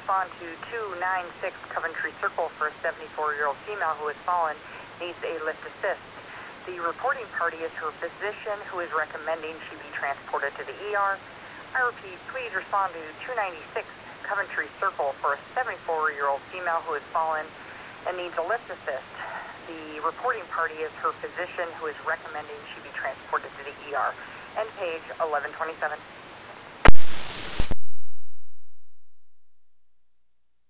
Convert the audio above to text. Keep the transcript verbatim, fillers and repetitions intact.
respond to two nine six Coventry Circle for a seventy-four-year-old female who has fallen, needs a lift assist. The reporting party is her physician who is recommending she be transported to the E R. I repeat, please respond to two ninety-six Coventry Circle for a seventy-four-year-old female who has fallen and needs a lift assist. The reporting party is her physician who is recommending she be transported to the E R. End page eleven twenty-seven.